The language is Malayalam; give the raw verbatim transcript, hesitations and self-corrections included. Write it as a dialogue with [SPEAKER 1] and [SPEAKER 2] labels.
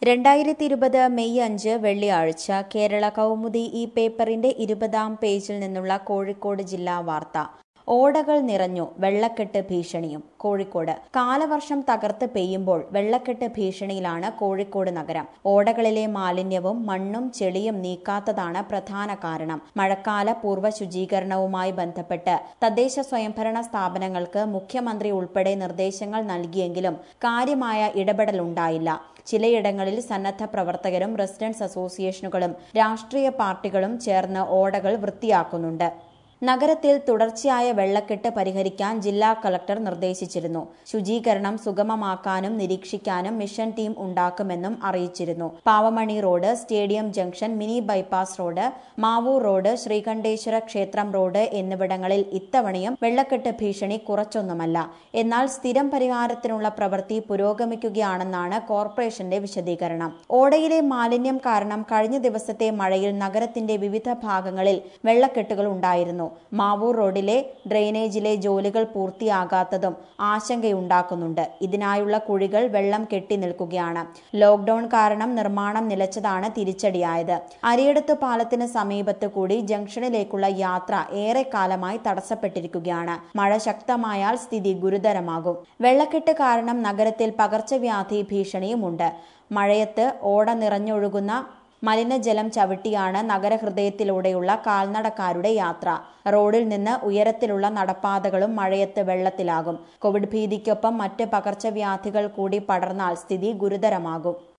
[SPEAKER 1] രണ്ടായിരത്തി ഇരുപത് മെയ് അഞ്ച് വെള്ളിയാഴ്ച കേരള കൗമുദി ഈ പേപ്പറിന്റെ ഇരുപതാം പേജിൽ നിന്നുള്ള കോഴിക്കോട് ജില്ലാ വാർത്ത. ഓടകൾ നിറഞ്ഞു, വെള്ളക്കെട്ട് ഭീഷണിയും. കോഴിക്കോട് കാലവർഷം തകർത്ത് പെയ്യുമ്പോൾ വെള്ളക്കെട്ട് ഭീഷണിയിലാണ് കോഴിക്കോട് നഗരം. ഓടകളിലെ മാലിന്യവും മണ്ണും ചെളിയും നീക്കാത്തതാണ് പ്രധാന കാരണം. മഴക്കാല പൂർവ്വ ശുചീകരണവുമായി ബന്ധപ്പെട്ട് തദ്ദേശ സ്വയംഭരണ സ്ഥാപനങ്ങൾക്ക് മുഖ്യമന്ത്രി ഉൾപ്പെടെ നിർദ്ദേശങ്ങൾ നൽകിയെങ്കിലും കാര്യമായ ഇടപെടലുണ്ടായില്ല. ചിലയിടങ്ങളിൽ സന്നദ്ധ പ്രവർത്തകരും റെസിഡൻസ് അസോസിയേഷനുകളും രാഷ്ട്രീയ പാർട്ടികളും ചേർന്ന് ഓടകൾ വൃത്തിയാക്കുന്നുണ്ട്. നഗരത്തിൽ തുടർച്ചയായ വെള്ളക്കെട്ട് പരിഹരിക്കാൻ ജില്ലാ കളക്ടർ നിർദ്ദേശിച്ചിരുന്നു. ശുചീകരണം സുഗമമാക്കാനും നിരീക്ഷിക്കാനും മിഷൻ ടീം ഉണ്ടാക്കുമെന്നും അറിയിച്ചിരുന്നു. Pavamani road, stadium junction, mini bypass road, Mavoor road, Sreekanteswara ക്ഷേത്രം റോഡ് എന്നിവിടങ്ങളിൽ ഇത്തവണയും വെള്ളക്കെട്ട് ഭീഷണി കുറച്ചൊന്നുമല്ല. എന്നാൽ സ്ഥിരം പരിഹാരത്തിനുള്ള പ്രവൃത്തി പുരോഗമിക്കുകയാണെന്നാണ് കോർപ്പറേഷന്റെ വിശദീകരണം. ഓടയിലെ മാലിന്യം കാരണം കഴിഞ്ഞ ദിവസത്തെ മഴയിൽ നഗരത്തിന്റെ വിവിധ ഭാഗങ്ങളിൽ വെള്ളക്കെട്ടുകൾ ഉണ്ടായിരുന്നു. മാവൂർ റോഡിലെ ഡ്രെയിനേജിലെ ജോലികൾ പൂർത്തിയാകാത്തതും ആശങ്കയുണ്ടാക്കുന്നുണ്ട്. ഇതിനായുള്ള കുഴികൾ വെള്ളം കെട്ടി നിൽക്കുകയാണ്. ലോക്ഡൌൺ കാരണം നിർമ്മാണം നിലച്ചതാണ് തിരിച്ചടിയായത്. അരിയടത്ത് പാലത്തിന് സമീപത്ത് കൂടി ജംഗ്ഷനിലേക്കുള്ള യാത്ര ഏറെക്കാലമായി തടസ്സപ്പെട്ടിരിക്കുകയാണ്. മഴ ശക്തമായാൽ സ്ഥിതി ഗുരുതരമാകും. വെള്ളക്കെട്ട് കാരണം നഗരത്തിൽ പകർച്ചവ്യാധി ഭീഷണിയുമുണ്ട്. മഴയത്ത് ഓട നിറഞ്ഞൊഴുകുന്ന മലിനജലം ചവിട്ടിയാണ് നഗരഹൃദയത്തിലൂടെയുള്ള കാൽനടക്കാരുടെ യാത്ര. റോഡിൽ നിന്ന് ഉയരത്തിലുള്ള നടപ്പാതകളും മഴയത്ത് വെള്ളത്തിലാകും. കോവിഡ് ഭീതിക്കൊപ്പം മറ്റ് പകർച്ചവ്യാധികൾ കൂടി പടർന്നാൽ സ്ഥിതി ഗുരുതരമാകും.